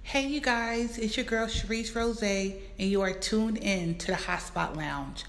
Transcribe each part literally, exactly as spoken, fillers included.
Hey, you guys, it's your girl Sharice Rose, and you are tuned in to the Hotspot Lounge.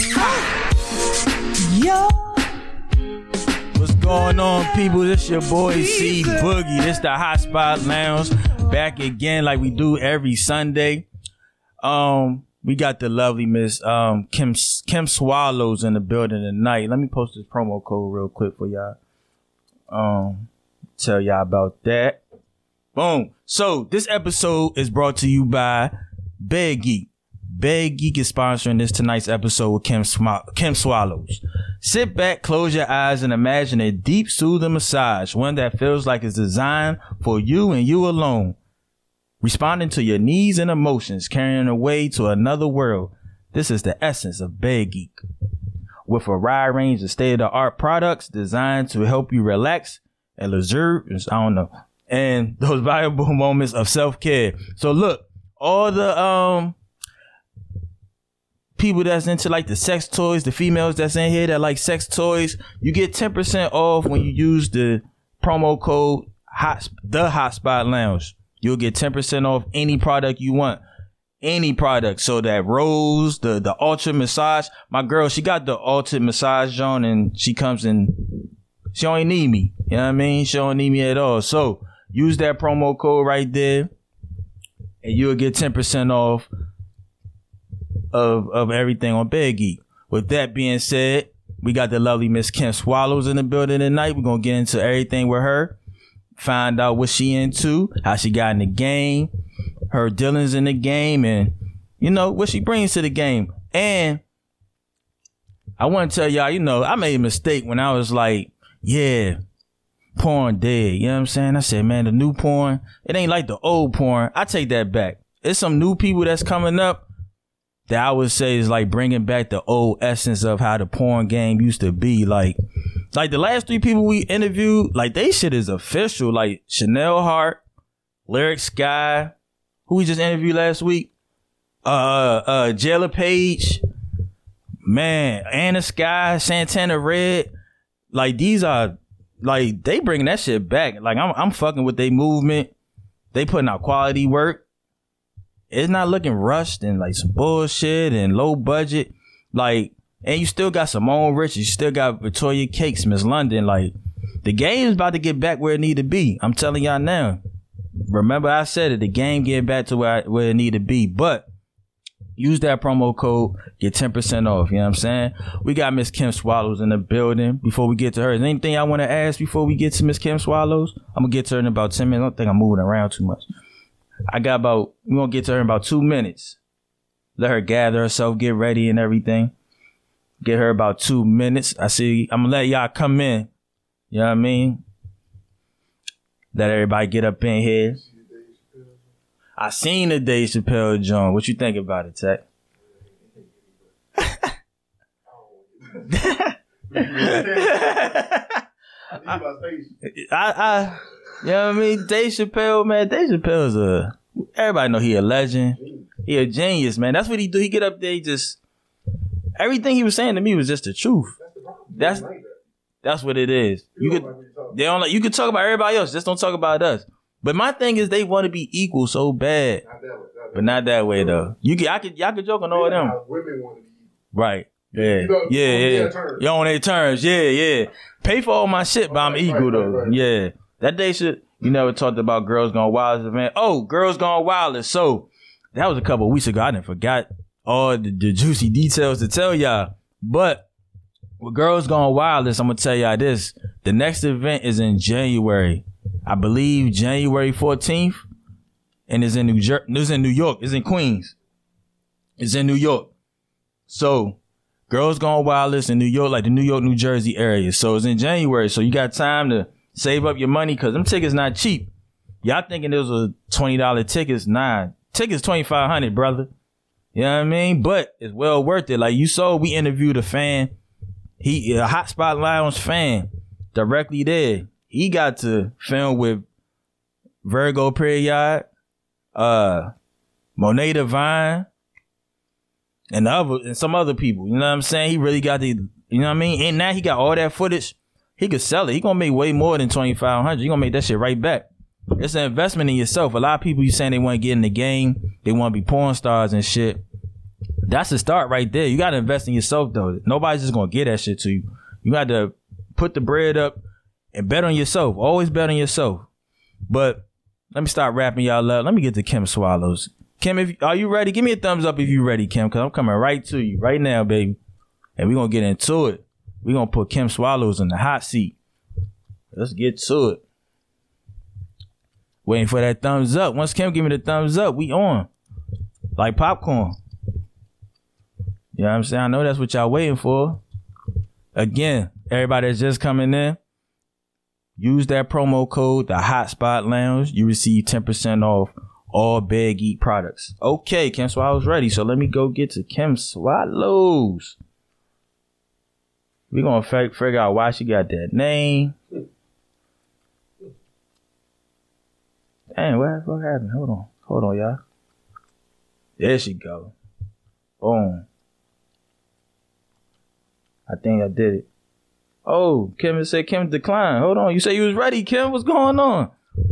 Yo! What's going on, people? This your boy C Boogie. This the Hotspot Lounge. Back again like we do every Sunday. Um, we got the lovely Miss um Kim Kim Swallows in the building tonight. Let me post this promo code real quick for y'all. Um, tell y'all about that. Boom. So this episode is brought to you by Bed Geek. Bed Geek is sponsoring this tonight's episode with Kim, Sm- Kim Swallows. Sit back, close your eyes, and imagine a deep, soothing massage, one that feels like it's designed for you and you alone. Responding to your needs and emotions, carrying away to another world. This is the essence of Bed Geek. With a wide range of state-of-the-art products designed to help you relax and leisure, I don't know, and those valuable moments of self-care. So look, all the um people that's into like the sex toys, the females that's in here that like sex toys, you get ten percent off when you use the promo code hot the Hotspot Lounge. You'll get ten percent off any product you want. Any product. So that Rose, the the Ultra Massage. My girl, she got the Ultra Massage on, and she comes in, she don't need me. You know what I mean? She don't need me at all. So use that promo code right there, and you'll get ten percent off of, of everything on Bed Geek. With that being said, we got the lovely Miss Kim Swallows in the building tonight. We're going to get into everything with her, find out what she into, how she got in the game, her dealings in the game, and, you know, what she brings to the game. And I want to tell y'all, you know, I made a mistake when I was like, yeah, porn dead. You know what I'm saying? I said, man, the new porn, it ain't like the old porn. I take that back. It's some new people that's coming up that I would say is like bringing back the old essence of how the porn game used to be. Like, like the last three people we interviewed, like they shit is official. Like Chanel Hart, Lyric Sky, who we just interviewed last week, uh, uh, Jayla Page, man, Anna Sky, Santana Red. Like these are, like they bringing that shit back. Like I'm, I'm fucking with their movement. They putting out quality work. It's not looking rushed and like some bullshit and low budget. Like, and you still got Simone Rich. You still got Victoria Cakes, Miss London. Like, the game's about to get back where it need to be. I'm telling y'all now. Remember I said it. The game getting back to where, I, where it need to be. But use that promo code. Get ten percent off. You know what I'm saying? We got Miss Kim Swallows in the building. Before we get to her, is there anything I want to ask before we get to Miss Kim Swallows? I'm going to get to her in about ten minutes. I don't think I'm moving around too much. I got about, we're going to get to her in about two minutes. Let her gather herself, get ready and everything. Get her about two minutes. I see, I'm going to let y'all come in. You know what I mean? Let everybody get up in here. I seen the Dave Chappelle joint. What you think about it, Tech? I, I, you know what I mean? Dave Chappelle, man. Dave Chappelle's a, everybody know he a legend. He a genius, man. That's what he do. He get up there, he just, everything he was saying to me was just the truth. That's that's what it is. You could, they don't like, you could talk about everybody else, just don't talk about us. But my thing is, they want to be equal so bad, but not that way though. You can, I could, y'all could joke on all of them. Women want to be equal. Right. Yeah. Yeah. Yeah. You on their terms. Yeah. Yeah. Pay for all my shit, but I'm equal though. Yeah. That day shit, you never talked about Girls Gone Wild event. Oh, Girls Gone Wild. So that was a couple of weeks ago. I didn't forgot all the, the juicy details to tell y'all. But with Girls Gone Wild, I'm going to tell y'all this. The next event is in January. I believe January fourteenth. And it's in New Jer- It's in New York. It's in Queens. It's in New York. So Girls Gone Wild is in New York, like the New York, New Jersey area. So it's in January. So you got time to save up your money, because them tickets not cheap. Y'all thinking those were twenty dollars tickets? Nah. Tickets twenty-five hundred dollars, brother. You know what I mean? But it's well worth it. Like you saw, we interviewed a fan. He a Hotspot Lounge fan directly there. He got to film with Virgo Period, uh, Monet Divine, and the other and some other people. You know what I'm saying? He really got the, you know what I mean? And now he got all that footage. He could sell it. He gonna make way more than twenty-five hundred dollars. He gonna make that shit right back. It's an investment in yourself. A lot of people you saying they want to get in the game, they want to be porn stars and shit. That's the start right there. You got to invest in yourself though. Nobody's just gonna get that shit to you. You got to put the bread up and bet on yourself. Always bet on yourself. But let me start wrapping y'all up. Let me get to Kim Swallows. Kim, if are you ready? Give me a thumbs up if you ready, Kim, because I'm coming right to you right now, baby. And we're gonna get into it. We're gonna put Kim Swallows in the hot seat. Let's get to it. Waiting for that thumbs up. Once Kim give me the thumbs up, we on. Like popcorn. You know what I'm saying? I know that's what y'all waiting for. Again, everybody that's just coming in, use that promo code, the Hotspot Lounge. You receive ten percent off all Beg Eat products. Okay, Kim Swallows ready. So let me go get to Kim Swallows. We're going to f- figure out why she got that name. Dang, what, what happened? Hold on. Hold on, y'all. There she go. Boom. I think I did it. Oh, Kim said Kim declined. Hold on. You say you was ready, Kim. What's going on?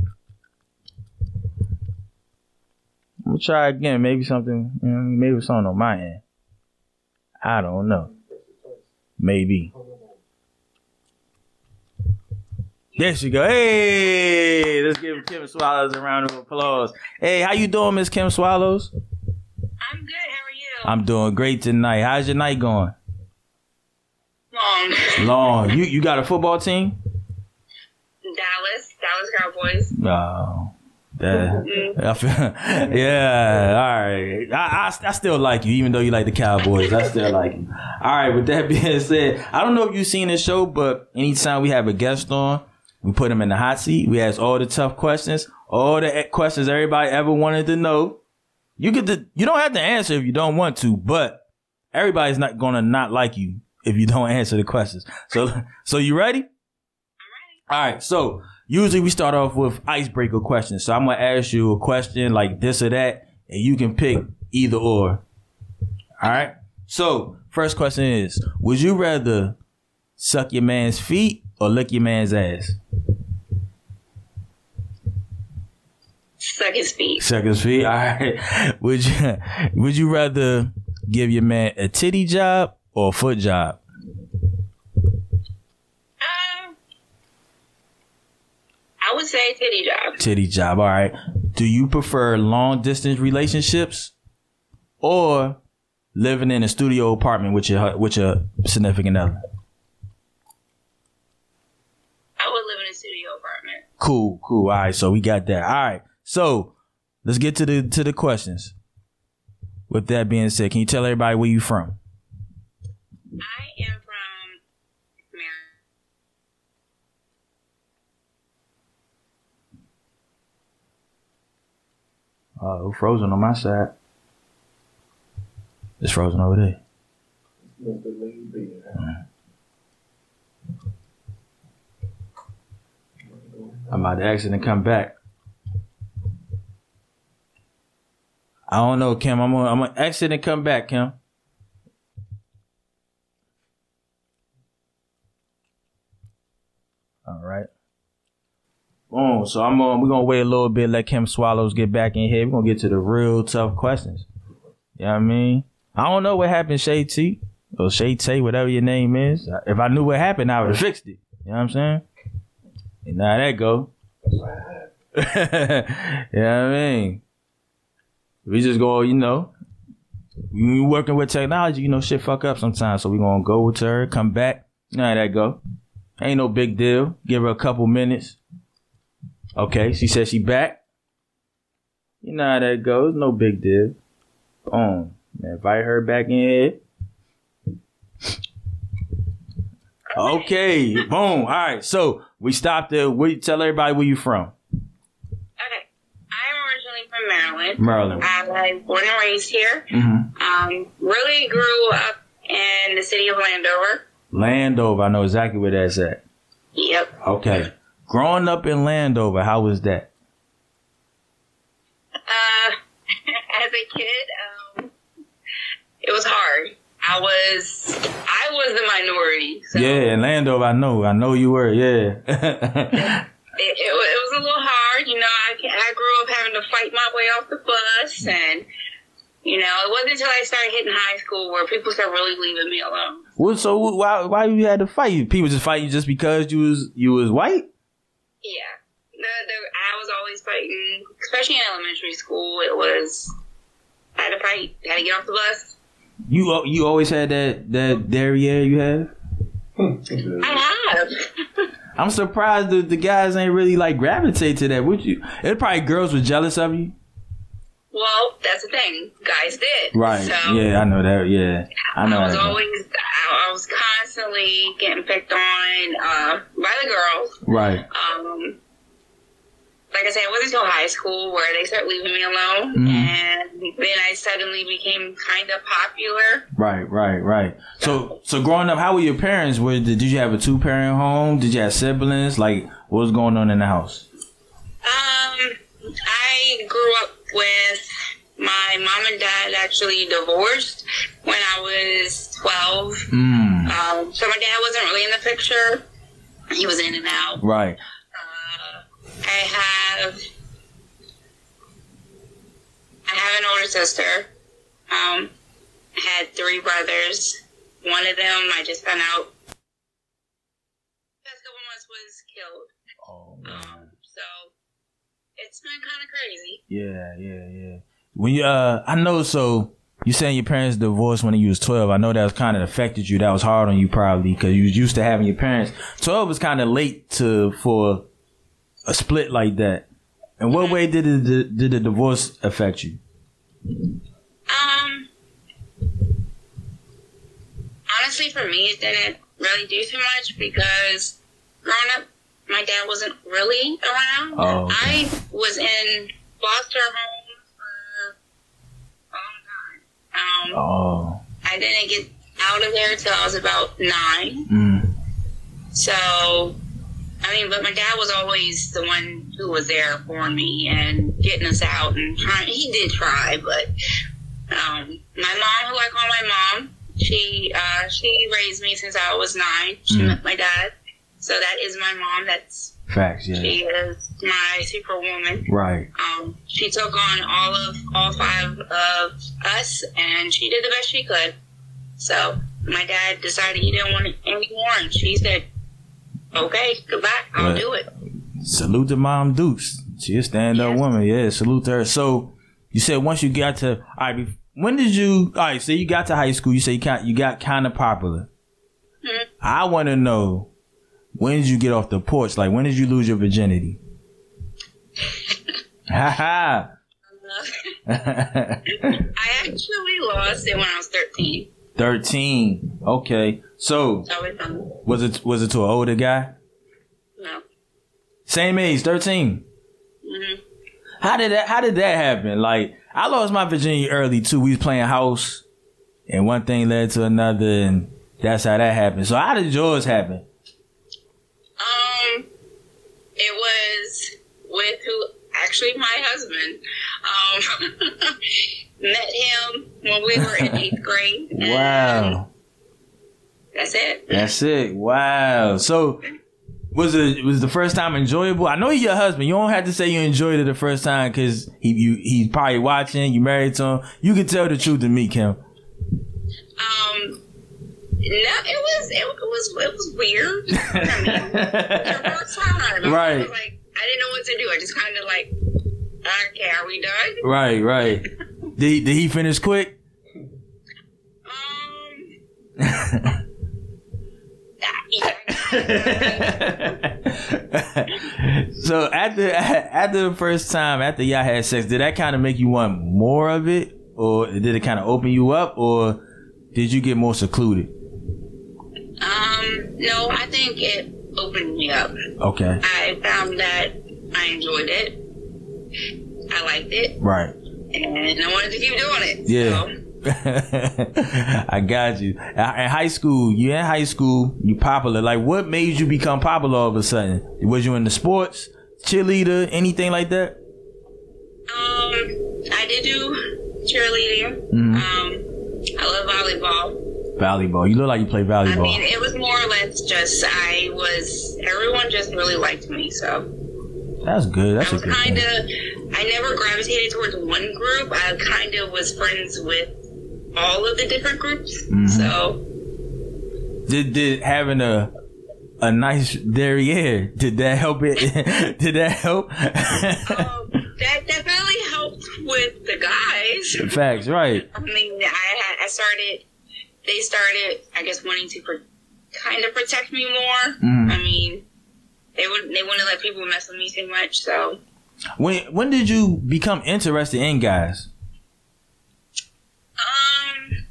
I'm going to try again. Maybe something, you know, maybe something on my end. I don't know. Maybe. There she go. Hey, let's give Kim Swallows a round of applause. Hey, how you doing, Miss Kim Swallows? I'm good. How are you? I'm doing great tonight. How's your night going? Long. Long. You you got a football team? Dallas. Dallas Cowboys. No. That, mm-hmm. I feel, yeah, all right. I, I I still like you, even though you like the Cowboys. I still like you. All right, with that being said, I don't know if you've seen this show, but anytime we have a guest on, we put them in the hot seat. We ask all the tough questions, all the questions everybody ever wanted to know. You get to, you don't have to answer if you don't want to, but everybody's not gonna not like you if you don't answer the questions. So, so you ready? I'm ready. All right. So usually we start off with icebreaker questions. So I'm gonna ask you a question like this or that, and you can pick either or. All right. So first question is: would you rather suck your man's feet or lick your man's ass? Suck his feet. Suck his feet. All right. Would you Would you rather give your man a titty job or a foot job? Um, I would say titty job. Titty job. All right. Do you prefer long distance relationships or living in a studio apartment with your with your significant other? I would live in a studio apartment. Cool, cool. All right, so we got that. All right, so let's get to the to the questions. With that being said, can you tell everybody where you from? I am from Maryland. Oh, frozen on my side. It's frozen over there. Mm. I'm about to exit and come back. I don't know, Kim. I'm gonna, I'm gonna exit and come back, Kim. All right. Boom. So I'm gonna, we're gonna wait a little bit, let Kim Swallows get back in here. We're gonna get to the real tough questions. You know what I mean? I don't know what happened, Shay T. Or Shay Tay, whatever your name is. If I knew what happened, I would have fixed it. You know what I'm saying? And now that go. You know what I mean? We just go, you know, when you working with technology, you know, shit fuck up sometimes. So we gonna go with her, come back. You know how that go. Ain't no big deal. Give her a couple minutes. Okay, she said she back. You know how that goes. No big deal. Boom. Invite her back in here. Okay, boom. All right, so we stopped there. Where you tell everybody where you from? Okay, I'm originally from Maryland. Maryland. I was born and raised here. Mm-hmm. Um, really grew up in the city of Landover. Landover, I know exactly where that's at. Yep. Okay, growing up in Landover, how was that? Uh, as a kid, um, it was hard. I was, I was the minority. So yeah, in Landover, I know. I know you were, yeah. it, it, it was a little hard, you know. of having to fight my way off the bus, and you know, it wasn't until I started hitting high school where people started really leaving me alone. Well, so why why you had to fight? People just fight you just because you was you was white? Yeah, the, the, I was always fighting, especially in elementary school. It was I had to fight, I had to get off the bus. You you always had that that derriere you have? I have. I'm surprised the the guys ain't really like gravitate to that. Would you? It probably girls were jealous of you. Well, that's the thing. Guys did. Right. So, yeah, I know that. Yeah, I know. I was that. always, I, I was constantly getting picked on uh, by the girls. Right. Um, like I said, it wasn't until high school where they started leaving me alone, mm-hmm. and then I suddenly became kind of popular. Right, right, right. So, so growing up, how were your parents? Were did you have a two parent home? Did you have siblings? Like, what was going on in the house? Um, I grew up with my mom and dad actually divorced when I was twelve. Mm. Um, so my dad wasn't really in the picture. He was in and out. Right. Uh, I have I have an older sister. Um, I had three brothers. One of them I just found out the past couple months was killed. Oh man. Um, so it's been kind of crazy. Yeah, yeah, yeah. When you, uh, I know. So you saying your parents divorced when you was twelve. I know that was kind of affected you. That was hard on you probably because you was used to having your parents. twelve was kind of late to for a split like that. In what way did the did the divorce affect you? Um, honestly, for me, it didn't really do too much because growing up, my dad wasn't really around. Oh, okay. I was in foster home for a long time. Um, oh. I didn't get out of there until I was about nine. Mm. So, I mean, but my dad was always the one who was there for me and getting us out and trying. He did try, but um, my mom, who I call my mom, she uh, she raised me since I was nine. She Mm. met my dad. So that is my mom. That's facts. Yeah, she is my superwoman. Right. Um, she took on all of all five of us, and she did the best she could. So my dad decided he didn't want it anymore, and she said, "Okay, goodbye. I'll But do it." Salute to Mom Dukes. She a stand up Yes. woman. Yeah, salute to her. So you said once you got to, all right, when did you? All right, so you got to high school. You say you got you got kind of popular. Mm-hmm. I want to know. When did you get off the porch? Like, when did you lose your virginity? Ha ha. I actually lost it when I was thirteen. Thirteen. Okay. So, So it's, um, was it was it to an older guy? no. Same age, thirteen. Mm-hmm. How did that? How did that happen? Like, I lost my virginity early too. We was playing house, and one thing led to another, and that's how that happened. So, how did yours happen? Um, it was with who actually my husband. Um, met him when we were in eighth grade. and Wow. That's it. That's it. Wow. So, was it was the first time enjoyable? I know you're your husband. You don't have to say you enjoyed it the first time because he you he's probably watching. You married to him. You can tell the truth to me, Kim. Um. No, it was it, was it was weird. I mean, it was first time. Right. I was like, I didn't know what to do. I just kind of like, okay, are we done? Right, right. Did he, did he finish quick? Um. So after after the first time, after y'all had sex, did that kind of make you want more of it, or did it kind of open you up, or did you get more secluded? Um, no, I think it opened me up. Okay. I found that I enjoyed it. I liked it. Right. And I wanted to keep doing it. Yeah. So. I got you. In high school, you in high school, you popular. Like, what made you become popular all of a sudden? Was you in the sports, cheerleader, anything like that? Um, I did do cheerleading. Mm-hmm. Um, I love volleyball. Volleyball. You look like you play volleyball. I mean, it was more or less just I was. Everyone just really liked me, so That's good. That's I was a good kind of, thing. I never gravitated towards one group. I kind of was friends with all of the different groups. Mm-hmm. So, did did having a a nice derriere, did that help it? Did that help? um, that definitely helped with the guys. Facts, right? I mean, I had, I started. They started, I guess, wanting to pro- kind of protect me more. Mm. I mean, they would they wouldn't let people mess with me too much. So, when when did you become interested in guys? Um,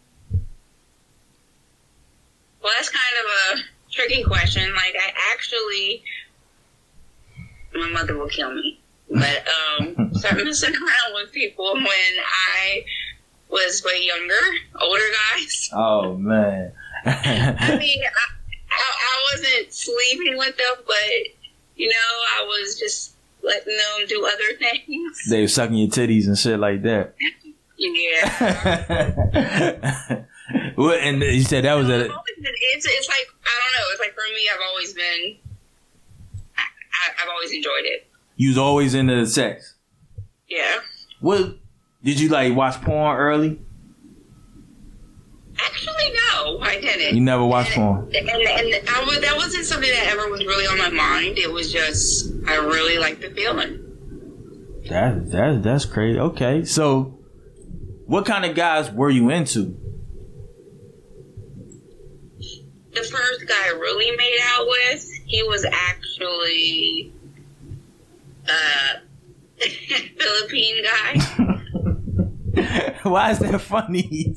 well, that's kind of a tricky question. Like, I actually, my mother will kill me, but um, started messing around with people when I was way younger, older guys. Oh man! I mean, I, I, I wasn't sleeping with them, but you know, I was just letting them do other things. They were sucking your titties and shit like that. Yeah. Well, and you said that was a. It's it's like, I don't know. It's like, for me, I've always been. I, I, I've always enjoyed it. You was always into sex. Yeah. What did you like? Watch porn early? Actually, no, I didn't. You never watched and, porn. And, and, and I was, that wasn't something that ever was really on my mind. It was just, I really liked the feeling. That that that's crazy. Okay, so what kind of guys were you into? The first guy I really made out with, he was actually a Philippine guy. Why is that funny?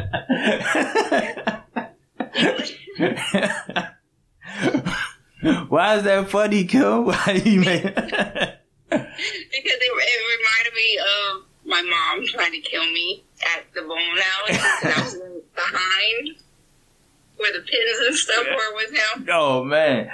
Why is that funny, Kim? Why you made? Because it, it reminded me of my mom trying to kill me at the bowling alley because I was behind where the pins and stuff were with him. Oh man!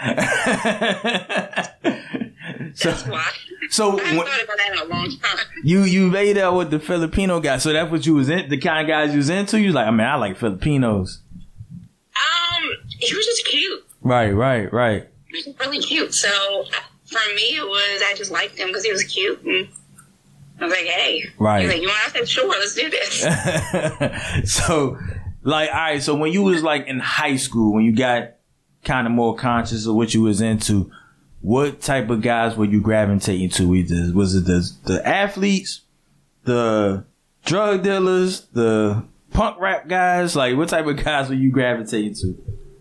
so, that's why. So I haven't thought about that in a long time. You you made out with the Filipino guy, so that's what you was in, the kind of guys you was into. You was like, I mean, I like Filipinos. Um, he was just cute. Right, right, right. He was really cute. So for me, it was I just liked him because he was cute, and I was like, hey, right. He was like, you want? I said, sure, let's do this. So, like, all right. So when you was like in high school, when you got kind of more conscious of what you was into, what type of guys were you gravitating to? Either was it the the athletes, the drug dealers, the punk rap guys? Like, what type of guys were you gravitating to?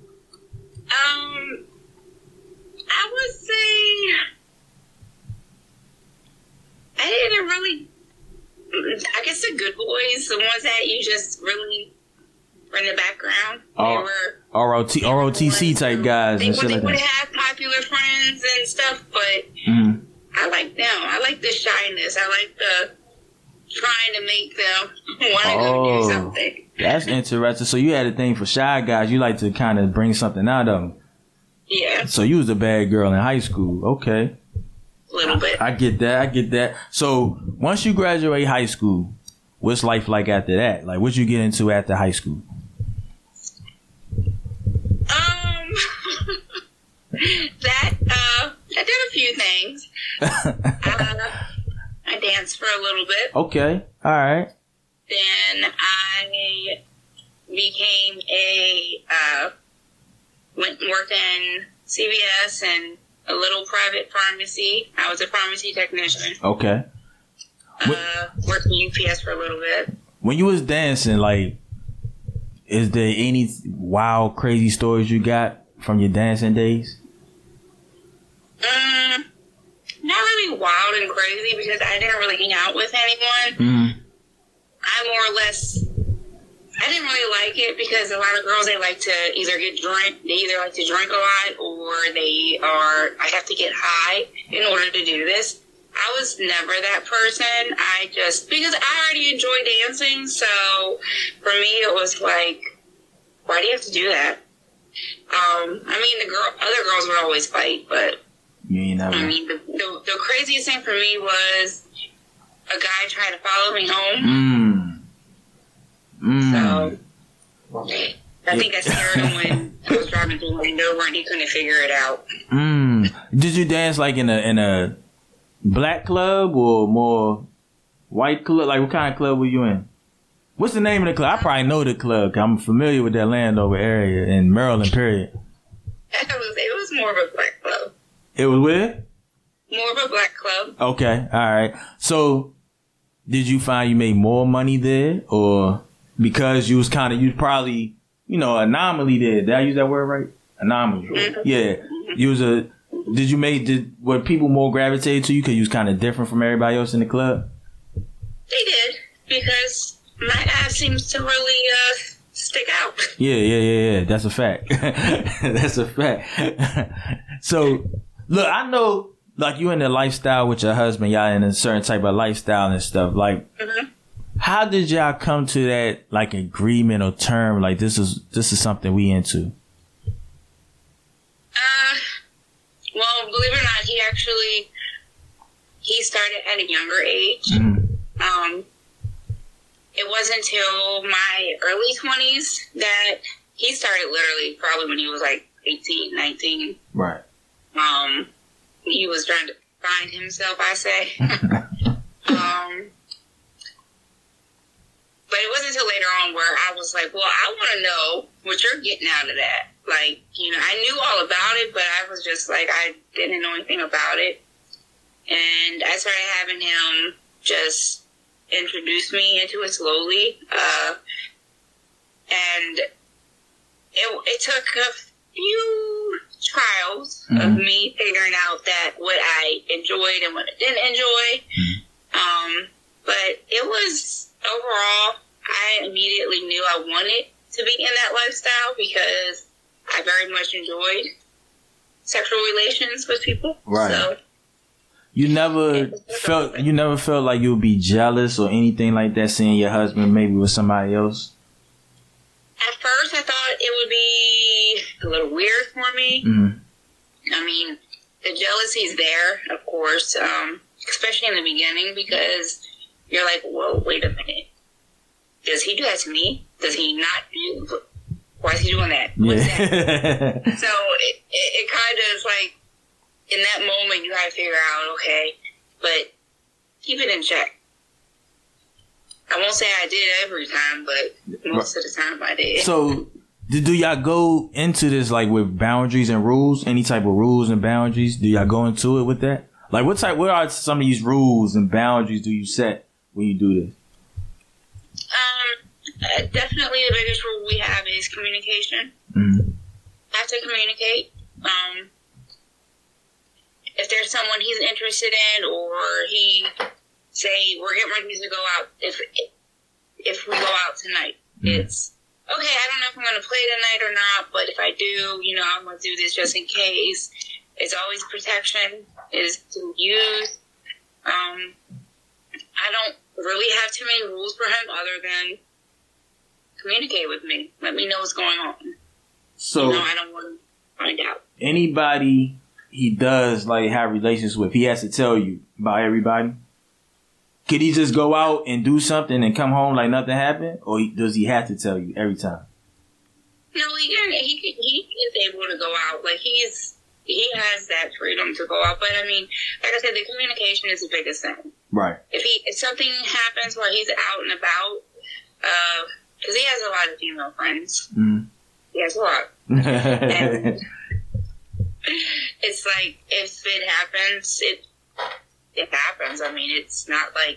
Um, I would say I didn't really. I guess the good boys, the ones that you just really were in the background. Oh. They were R O T R O T C type guys. They, and shit they like would that. have popular friends and stuff, but Mm-hmm. I like them. I like the shyness. I like the trying to make them want to Oh. go do something. That's interesting. So you had a thing for shy guys. You like to kind of bring something out of them. Yeah, So you was a bad girl in high school. Okay. a little bit. I get that. I get that. So once you graduate high school, what's life like after that? Like, what you get into after high school? Um, that, uh, I did a few things. uh, I danced for a little bit. Okay. All right. Then I became a, uh, went and worked in C V S and a little private pharmacy. I was a pharmacy technician. Okay. Uh, worked in U P S for a little bit. When you was dancing, like, is there any wild, crazy stories you got from your dancing days? Um, not really wild and crazy because I didn't really hang out with anyone. Mm-hmm. I more or less, I didn't really like it because a lot of girls, they like to either get drunk, they either like to drink a lot or they are, I have to get high in order to do this. I was never that person. I just, because I already enjoy dancing, so for me it was like, why do you have to do that? Um, I mean, the girl, other girls would always fight, but You ain't never. I mean, the, the, the craziest thing for me was a guy trying to follow me home. Mm. Mm. So I think I scared him when I was driving through Landover and he couldn't figure it out. Mm. Did you dance like in a in a black club or more white club? Like, what kind of club were you in? What's the name of the club? I probably know the club. 'Cause I'm familiar with that Landover area in Maryland, period. It was, it was more of a black club. It was where? More of a black club. Okay, all right. So, did you find you made more money there, or because you was kind of, you probably, you know, anomaly there? Did I use that word right? Anomaly. Mm-hmm. Yeah. You was a. Did you make? Did were people more gravitated to you because you was kind of different from everybody else in the club? They did, because my ass seems to really uh, stick out. Yeah, yeah, yeah, yeah. That's a fact. That's a fact. So, look, I know, like, you in the lifestyle with your husband, y'all in a certain type of lifestyle and stuff. Like, mm-hmm. How did y'all come to that, like, agreement or term? Like, this is this is something we into. Uh, well, believe it or not, he actually he started at a younger age. Mm-hmm. Um, it wasn't until my early twenties that he started. Literally, probably when he was like eighteen, nineteen. Right. Um, he was trying to find himself, I say. um, but it wasn't until later on where I was like, well, I want to know what you're getting out of that. Like, you know, I knew all about it, but I was just like, I didn't know anything about it. And I started having him just introduce me into it slowly. Uh, and it, it took a few trials mm-hmm. of me figuring out that what I enjoyed and what I didn't enjoy. Mm-hmm. Um, but it was, overall, I immediately knew I wanted to be in that lifestyle because I very much enjoyed sexual relations with people. Right. So, you never felt you never felt like you would be jealous or anything like that, seeing your husband maybe with somebody else? At first, I thought it would be a little weird for me. Mm-hmm. I mean, the jealousy's there, of course, um, especially in the beginning, because you're like, whoa, wait a minute. Does he do that to me? Does he not do? Why is he doing that? What's yeah. that? So it, it, it kind of is like, in that moment, you got to figure out, okay, but keep it in check. I won't say I did every time, but most of the time I did. So, do, do y'all go into this like with boundaries and rules? Any type of rules and boundaries? Do y'all go into it with that? Like, what type? What are some of these rules and boundaries do you set when you do this? Um, uh, definitely the biggest rule we have is communication. Mm-hmm. Have to communicate. Um, if there's someone he's interested in, or he say we're getting ready to go out, if if we go out tonight, mm-hmm. it's okay. I don't know if I'm going to play tonight or not, but if I do, you know, I'm going to do this just in case. It's always protection is to use. Um, I don't really have too many rules for him other than communicate with me. Let me know what's going on. So, you know, I don't want to find out. Anybody he does like have relations with, he has to tell you about everybody? Could he just go out and do something and come home like nothing happened? Or he, does he have to tell you every time? No, he can, he can, he is able to go out. Like, he's, he has that freedom to go out. But, I mean, like I said, the communication is the biggest thing. Right. If he if something happens while he's out and about, because uh, he has a lot of female friends. Mm. He has a lot. And it's like, if it happens, it it happens. I mean, it's not like,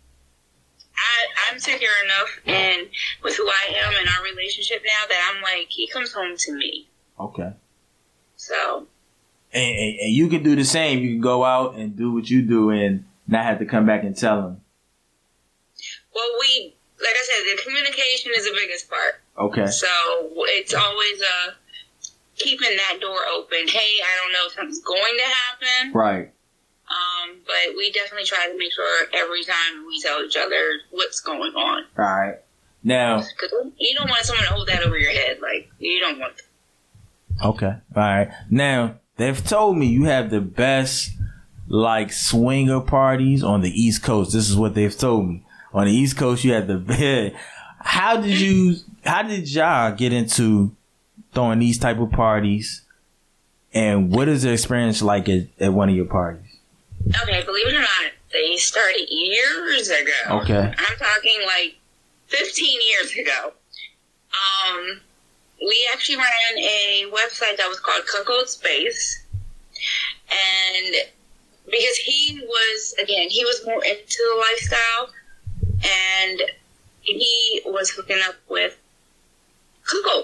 I, I'm secure enough and with who I am in our relationship now that I'm like, he comes home to me. Okay. So. And, and, and you can do the same. You can go out and do what you do and not have to come back and tell him. Well, we, like I said, the communication is the biggest part. Okay. So it's always uh, keeping that door open. Hey, I don't know if something's going to happen. Right. Um, but we definitely try to make sure every time we tell each other what's going on. All right. Now. Because you don't want someone to hold that over your head. Like, you don't want that. Okay. All right. Now, they've told me you have the best, like, swinger parties on the East Coast. This is what they've told me. On the East Coast, you have the best. How did you, how did y'all get into throwing these type of parties? And what is the experience like at, at one of your parties? Okay, believe it or not, they started years ago. Okay. I'm talking like fifteen years ago. Um, we actually ran a website that was called Cuckold Space. And because he was, again, he was more into the lifestyle, and he was hooking up with cuckold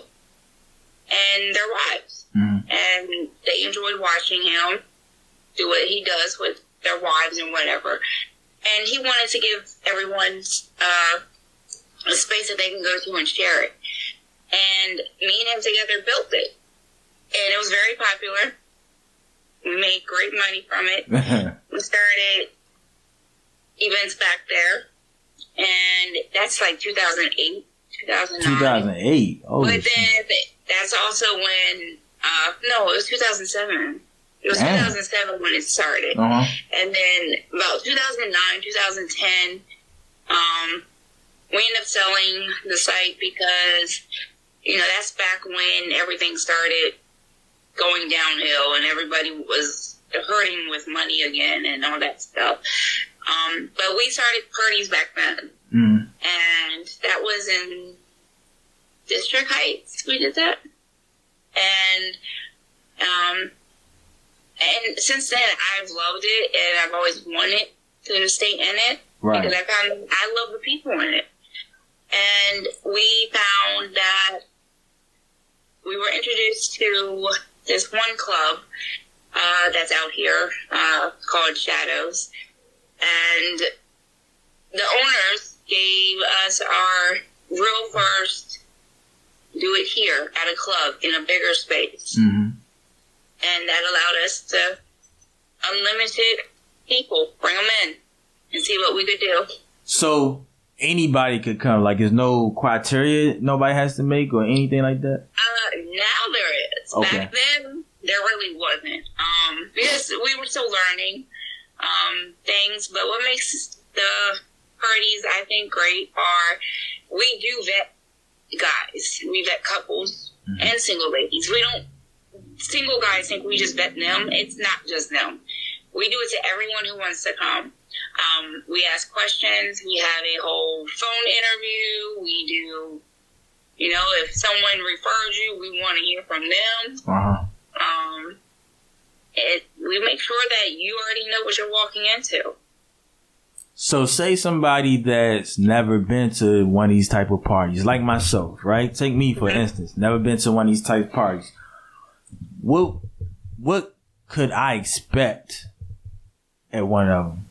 and their wives. Mm-hmm. And they enjoyed watching him do what he does with their wives and whatever. And he wanted to give everyone uh, a space that they can go to and share it. And me and him together built it. And it was very popular. We made great money from it. We started events back there. And that's like two thousand eight, two thousand nine. two thousand eight. Oh, but then that's also when, uh, no, it was two thousand seven. It was Damn. two thousand seven when it started. Uh-huh. And then about two thousand nine, two thousand ten, um, we ended up selling the site because, you know, that's back when everything started going downhill and everybody was hurting with money again and all that stuff. Um, but we started Purdy's back then. Mm. And that was in District Heights. We did that. And, um, and since then I've loved it and I've always wanted to stay in it. Right. Because I found, I love the people in it. And we found that we were introduced to this one club uh, that's out here uh, called Shadows. And the owners gave us our real first do it here at a club in a bigger space. Mm-hmm. And that allowed us to unlimited people, bring them in and see what we could do. So anybody could come. Like, there's no criteria nobody has to make or anything like that? Uh, now there is. Okay. Back then, there really wasn't. Um, because we were still learning um, things. But what makes the parties, I think, great are we do vet guys. We vet couples mm-hmm. and single ladies. We don't, single guys think we just vet them. It's not just them. We do it to everyone who wants to come. Um, we ask questions. We have a whole phone interview. We do, you know, if someone refers you, we want to hear from them. Uh-huh. Um, it, we make sure that you already know what you're walking into. So say somebody that's never been to one of these type of parties, like myself, right? Take me, for mm-hmm. instance, never been to one of these type of parties. What, what could I expect at one of them?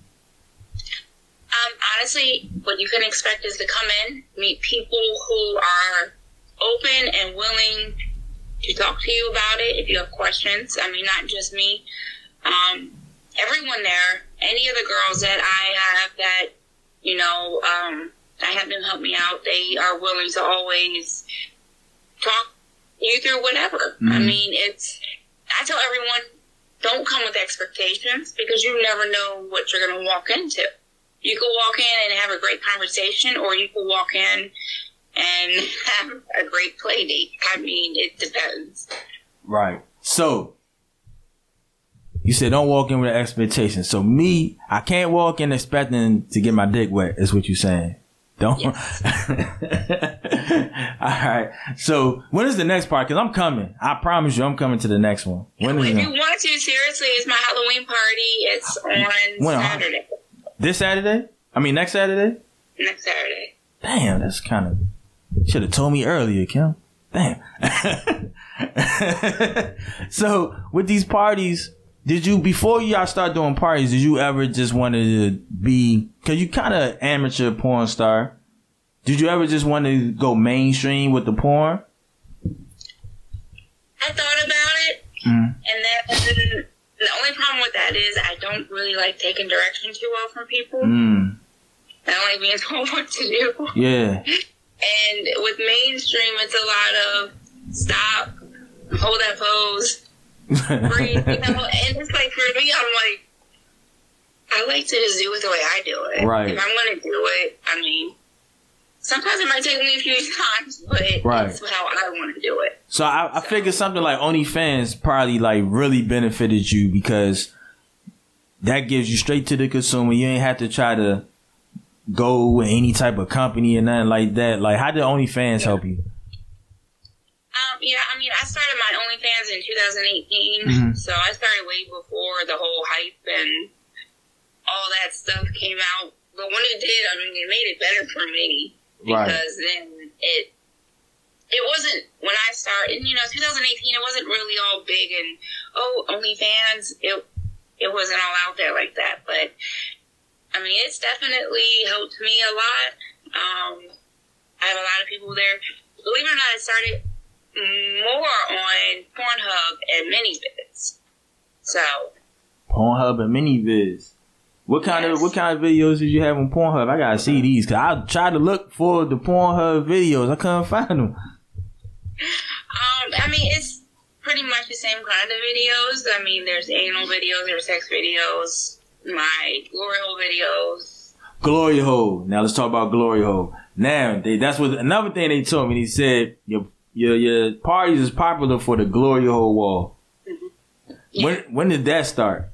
Um, honestly, what you can expect is to come in, meet people who are open and willing to talk to you about it if you have questions. I mean, not just me. Um, everyone there, any of the girls that I have that, you know, um, I have them help me out, they are willing to always talk you through whatever. Mm-hmm. I mean, it's, I tell everyone, don't come with expectations because you never know what you're going to walk into. You could walk in and have a great conversation, or you could walk in and have a great play date. I mean, it depends. Right. So, you said don't walk in with expectations. So me, I can't walk in expecting to get my dick wet, is what you're saying. Don't. Yes. All right. So when is the next part? Because I'm coming. I promise you I'm coming to the next one. When if is you it? want to, seriously, it's my Halloween party. It's on when, Saturday. This Saturday? I mean, next Saturday? Next Saturday. Damn, that's kind of... Should have told me earlier, Kim. Damn. So, with these parties, did you, before y'all start doing parties, did you ever just want to be... Because you kind of amateur porn star. Did you ever just want to go mainstream with the porn? I thought about it. Mm. And then... The only problem with that is I don't really like taking direction too well from people. Mm. I don't like being told what to do. Yeah. And with mainstream, it's a lot of stop, hold that pose, breathe, you know. And it's like, for me, I'm like, I like to just do it the way I do it. Right. If I'm going to do it, I mean, sometimes it might take me a few times, but right. It's how I want to do it. So I, I so. figured something like OnlyFans probably like really benefited you because that gives you straight to the consumer. You ain't have to try to go with any type of company or nothing like that. Like, how did OnlyFans yeah. help you? Um, yeah, I mean, I started my OnlyFans in two thousand eighteen, mm-hmm. so I started way before the whole hype and all that stuff came out. But when it did, I mean, it made it better for me because right. then it it wasn't when I started. You know, twenty eighteen, it wasn't really all big and oh, OnlyFans. It it wasn't all out there like that. But I mean, it's definitely helped me a lot. Um, I have a lot of people there. Believe it or not, I started more on Pornhub and ManyVids. So Pornhub and ManyVids. What kind yes. of what kind of videos did you have on Pornhub? I gotta see these because I tried to look for the Pornhub videos. I couldn't find them. Um, I mean, it's pretty much the same kind of videos. I mean, there's anal videos, there's sex videos, my glory hole videos. Glory hole. Now let's talk about glory hole. Now they, that's what another thing they told me. They said your your your parties is popular for the glory hole wall. Mm-hmm. Yeah. When when did that start?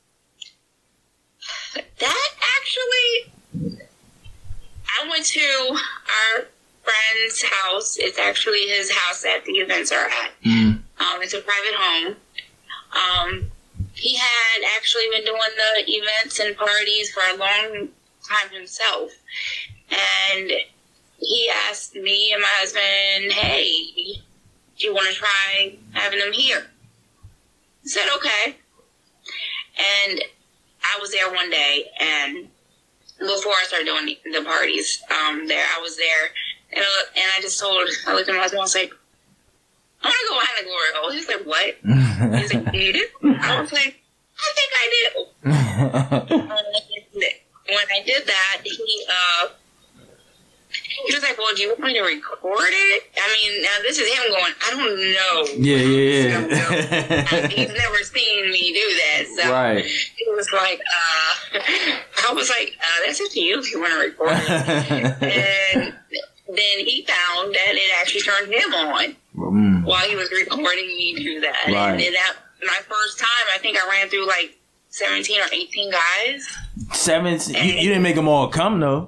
That actually, I went to our friend's house. It's actually his house that the events are at. Mm. Um, it's a private home. Um, he had actually been doing the events and parties for a long time himself. And he asked me and my husband, hey, do you want to try having them here? I said, okay. And I was there one day, and before I started doing the, the parties, um, there I was there, and I, and I just told, I looked at my husband, I was like, I want to go behind the glory hole. He was like, what? He's like, you did? I was like, I think I did. When I did that, he, uh, he was like, well, do you want me to record it? I mean, now this is him going, I don't know. Yeah, yeah, yeah. He's never seen me do that. So right. He was like, uh, I was like, uh, that's up to you if you want to record it. And then he found that it actually turned him on mm. while he was recording me do that. Right. And then that, my first time, I think I ran through like seventeen or eighteen guys. seventeen? You, you didn't make them all come, though.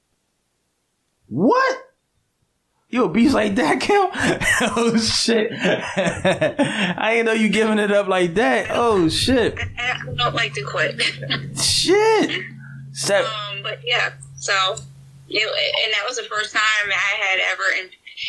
What? You a beast like that, Kim? Oh, shit. I didn't know you giving it up like that. Oh, shit. I, I don't like to quit. Shit. Seven. Um, but yeah, so, you know, and that was the first time I had ever. In-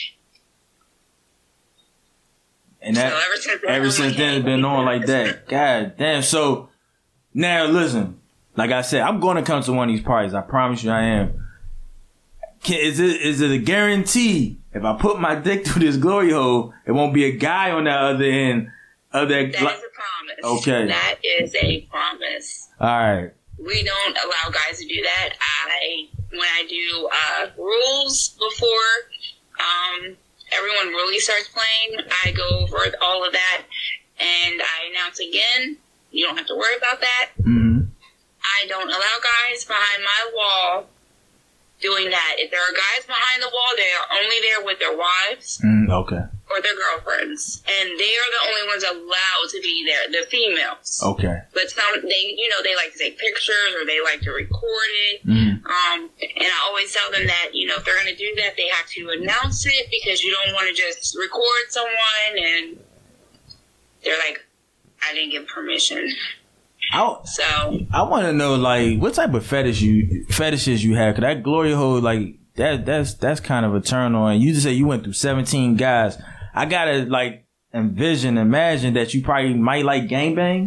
and that, so ever since then, ever since then it's been on like that. God damn. So, now listen, like I said, I'm going to come to one of these parties. I promise you I am. Can, is it is it a guarantee if I put my dick through this glory hole, it won't be a guy on the other end of that? That is a promise. Okay. That is a promise. All right. We don't allow guys to do that. I when I do uh, rules before um, everyone really starts playing, I go over all of that and I announce again. You don't have to worry about that. Mm-hmm. I don't allow guys behind my wall doing that. If there are guys behind the wall, they are only there with their wives mm, okay. or their girlfriends. And they are the only ones allowed to be there, the females. Okay. But some, they, you know, they like to take pictures or they like to record it. Mm. Um, and I always tell them that, you know, if they're going to do that, they have to announce it because you don't want to just record someone and they're like, I didn't give permission. I, so I want to know, like, what type of fetish you fetishes you have? Cause that glory hole, like, that that's that's kind of a turn on. You just say you went through seventeen guys. I gotta like envision, imagine that you probably might like gangbangs.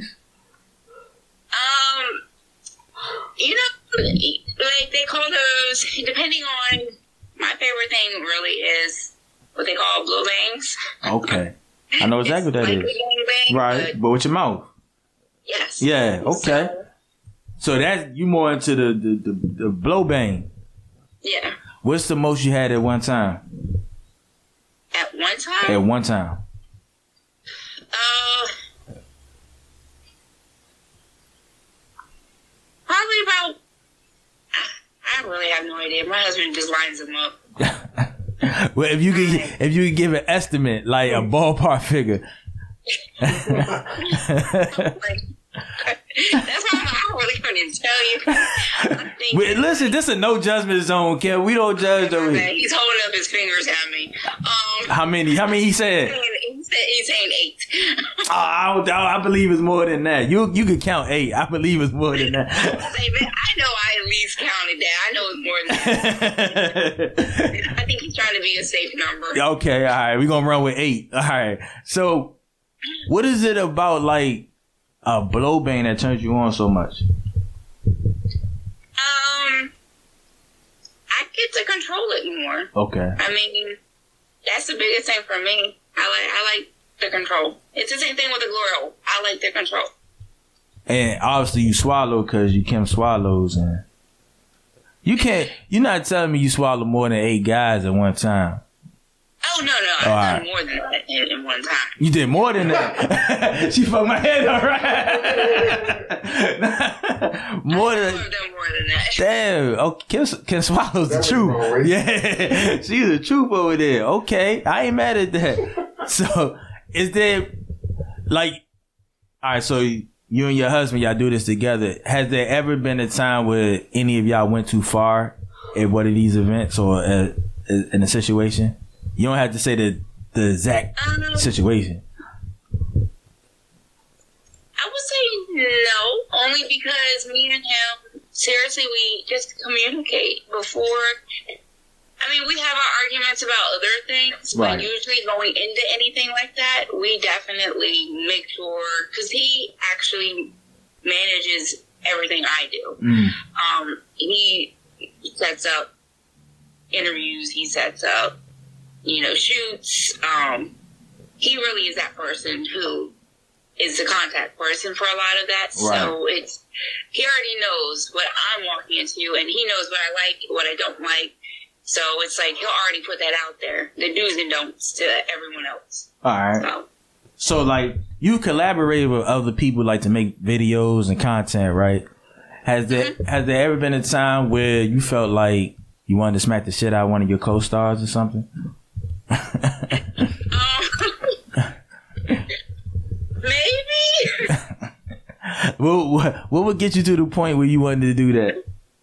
Um, you know, like they call those. Depending on my favorite thing, really is what they call blow bangs. Okay, I know exactly what that like is. Gangbang, right, but, but with your mouth. Yes. Yeah. Okay. So, so that's you more into the the, the the blow bang. Yeah. What's the most you had at one time? At one time? At one time. Uh, probably about. I really have no idea. My husband just lines them up. Well, if you could, if you could give an estimate, like a ballpark figure. That's how I couldn't even tell you. I'm thinking, Wait, listen, this is a no judgment zone, Kim. We don't judge over here. he's holding up his fingers at me. Um, How many? How many he said? He said he's saying eight. Oh, I, don't, I believe it's more than that. You you could count eight. I believe it's more than that. I know I at least counted that. I know it's more than that. I think he's trying to be a safe number. Okay, all right. We're going to run with eight. All right. So, what is it about, like, a blow bang that turns you on so much? Um, I get to control it more. Okay. I mean, that's the biggest thing for me. I like I like the control. It's the same thing with the glory hole. I like the control. And obviously you swallow because you Kim swallows, and you can't. You're not telling me you swallow more than eight guys at one time. Oh no no! I've done right. more than that in, in one time. You did more than that. She fucked my head up, right? more I than. I've done more than that. Damn. Oh, Kim, Kim swallows the truth. Yeah, she's the truth over there. Okay, I ain't mad at that. So, is there like, all right? So you and your husband, y'all do this together. Has there ever been a time where any of y'all went too far at one of these events or uh, in a situation? You don't have to say the the exact um, situation. I would say no, only because me and him, seriously, we just communicate before. I mean, we have our arguments about other things, right. But usually going into anything like that, we definitely make sure, because he actually manages everything I do. Mm. Um, he sets up interviews, he sets up, you know, shoots. Um, he really is that person who is the contact person for a lot of that. Right. So it's, he already knows what I'm walking into, and he knows what I like, what I don't like. So it's like he'll already put that out there, the do's and don'ts to everyone else. All right. So, so like you collaborate with other people like to make videos and content, right? Has there mm-hmm. has there ever been a time where you felt like you wanted to smack the shit out of one of your co-stars or something? um, maybe. what, what what would get you to the point where you wanted to do that?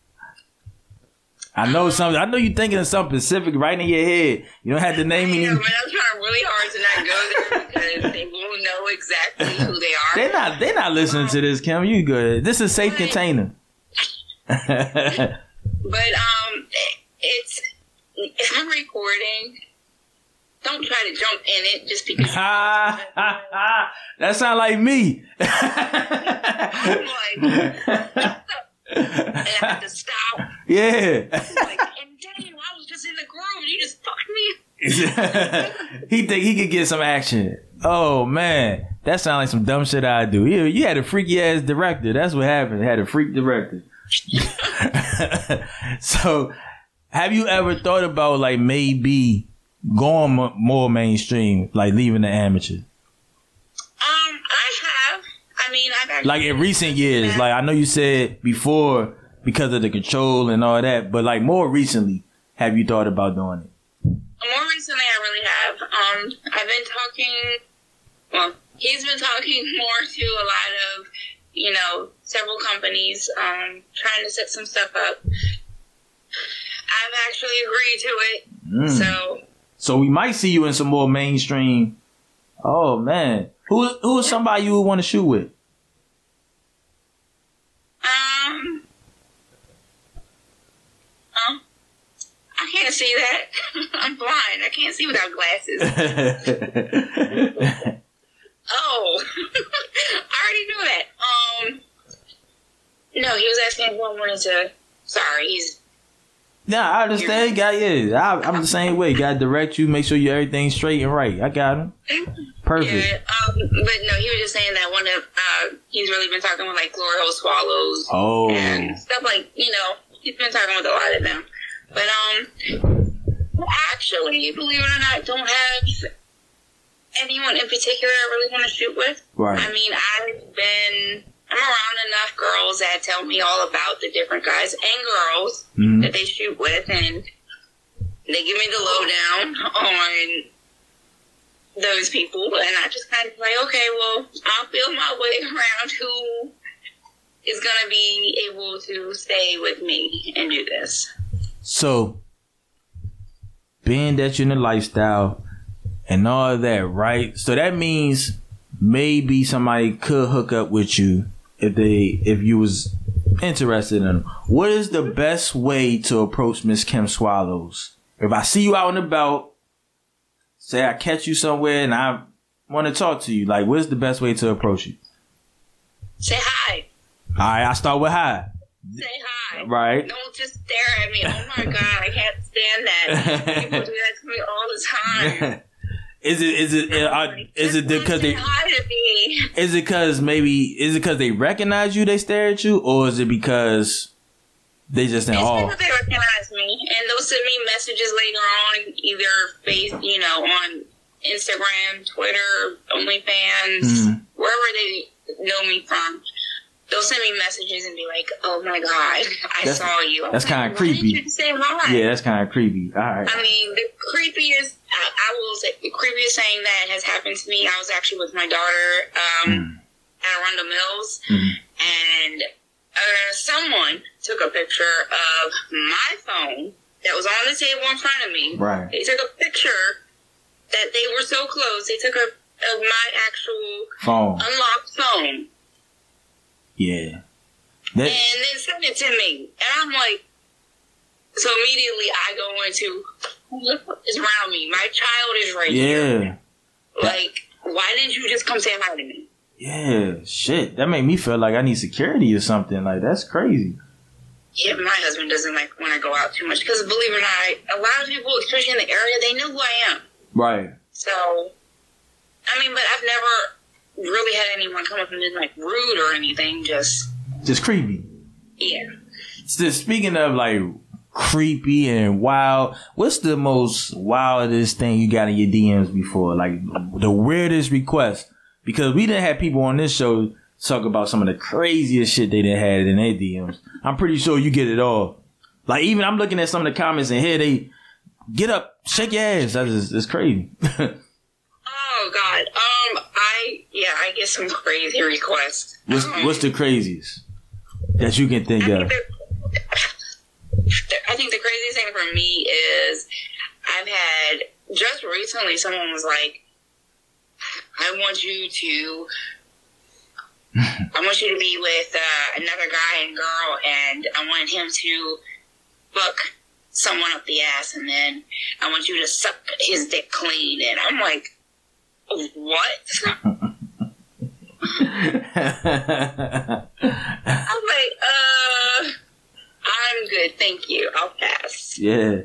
I know something. I know you're thinking of something specific right in your head. You don't have to name me. Yeah, but I'm trying really hard to not go there because they won't know exactly who they are. They're not. They're not listening um, to this, Kim. You good? This is a safe but, container. But um, it's if I'm recording, don't try to jump in it just because. That sound like me. I'm like. And I have to stop. Yeah. Like, and damn, I was just in the groove. You just fucked me. He think he could get some action. Oh man, that sounds like some dumb shit I do. You, you had a freaky ass director. That's what happened. You had a freak director. So, have you ever thought about like maybe going m- more mainstream, like leaving the amateur? Um, I have. I mean, I've actually like in recent years, that. Like I know you said before because of the control and all that, but like more recently, have you thought about doing it? More recently, I really have. Um, I've been talking. Well, he's been talking more to a lot of, you know, several companies, um, trying to set some stuff up. I've actually agreed to it. Mm. So, so we might see you in some more mainstream. Oh man, who who is somebody you would want to shoot with? Um, um, I can't see that. I'm blind. I can't see without glasses. Oh, I already knew that. Um, no, he was asking who I wanted to. Sorry, he's. Yeah, I understand. Got yeah, I, I'm the same way. Got to direct you, make sure you everything's straight and right. I got him. Perfect. Yeah, um, but no, he was just saying that one of uh, he's really been talking with like Glory Hole Swallows, oh, and stuff like you know he's been talking with a lot of them. But um, actually, believe it or not, don't have anyone in particular I really want to shoot with. Right. I mean, I've been. I'm around enough girls that tell me all about the different guys and girls mm-hmm. that they shoot with, and they give me the lowdown on those people, and I just kind of like, okay, well, I'll feel my way around who is gonna be able to stay with me and do this. So, being that you're in the lifestyle and all that, right? So that means maybe somebody could hook up with you if they if you was interested in them. What is the best way to approach Miss Kim Swallows? If I see you out and about, say I catch you somewhere and I want to talk to you, like, what's the best way to approach you? Say hi. All right, I start with hi. Say hi. Right. Don't just stare at me. Oh my God, I can't stand that. People do that to me all the time. Is it is it uh, is it because they is it because maybe is it because they recognize you, they stare at you, or is it because they just think, oh, it's because they recognize me and they'll send me messages later on, either face you know on Instagram, Twitter, OnlyFans, mm-hmm. wherever they know me from. They'll send me messages and be like, "Oh my God, I that's, saw you." That's kind of like, creepy. Why didn't you say hi? Yeah, that's kind of creepy. All right. I mean, the creepiest. I, I will say the creepiest thing that has happened to me. I was actually with my daughter um, mm. at Arundel Mills, mm. and uh, someone took a picture of my phone that was on the table in front of me. Right. They took a picture that they were so close. They took a of my actual phone, unlocked phone. Yeah. That, and then send it to me. And I'm like, so immediately I go into, who is around me? My child is right yeah. here. Like, why didn't you just come say hi to me? Yeah, shit. That made me feel like I need security or something. Like, that's crazy. Yeah, my husband doesn't like when I go out too much. Because believe it or not, a lot of people, especially in the area, they know who I am. Right. So, I mean, but I've never really had anyone come up and been like rude or anything, just just creepy. Yeah. So speaking of like creepy and wild, what's the most wildest thing you got in your D Ms before? Like the weirdest request? Because we didn't have people on this show talk about some of the craziest shit they done had in their D Ms. I'm pretty sure you get it all. Like even I'm looking at some of the comments and here they get up, shake your ass. That's just, it's crazy. Oh God. Um, I yeah, I get some crazy requests. What's um, what's the craziest that you can think I of? Think the, I think the craziest thing for me is I've had just recently someone was like, I want you to I want you to be with uh, another guy and girl, and I want him to fuck someone up the ass, and then I want you to suck his dick clean. And I'm like, what? I'm like, uh, I'm good, thank you. I'll pass. Yeah.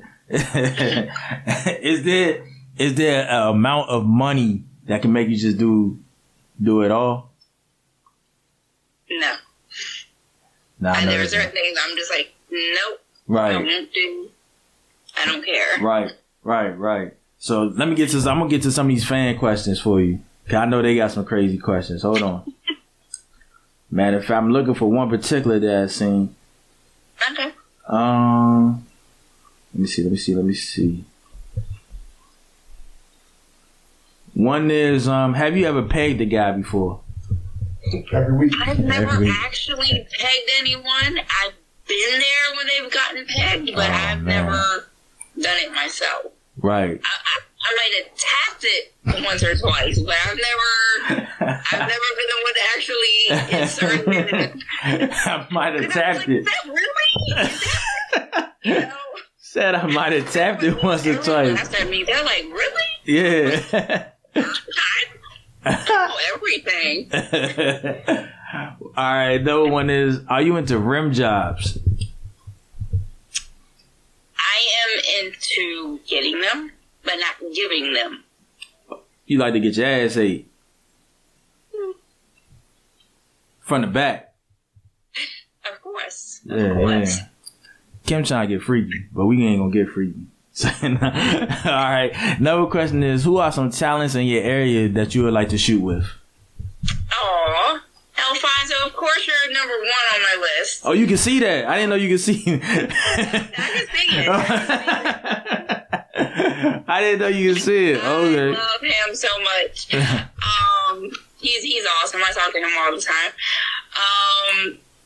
Is there is there an amount of money that can make you just do do it all? No. Nah, and no, there are certain things I'm just like, nope. Right. I won't do. I don't care. Right, right, right. So let me get to. I'm gonna get to some of these fan questions for you. Cause I know they got some crazy questions. Hold on. Matter of fact, I'm looking for one particular that I've seen. Okay. Um. Let me see. Let me see. Let me see. One is um. Have you ever pegged a guy before? Every week. I've never Every week. actually pegged anyone. I've been there when they've gotten pegged, but Oh, I've man. never done it myself. Right. I, I, I might have tapped it once or twice, but I've never, I've never been the one to actually insert it. In I might have and I was tapped like, it. is that really? Is that, you know? Said I might have tapped it once or Everyone twice. laughed at me. They're like, really? Yeah. I know everything. All right. The other one is: are you into rim jobs? I am into getting them, but not giving them. You like to get your ass ate from the back. Of course. Yeah, of course. yeah. Kim trying to get freaky, but we ain't gonna get freaky. All right. Another question is: who are some talents in your area that you would like to shoot with? Aw. Alfonso, of course you're number one on my list. Oh, you can see that. I didn't know you could see. I can see it. I didn't know you could see it. Okay. I love him so much. Um, he's he's awesome. I talk to him all the time. Um,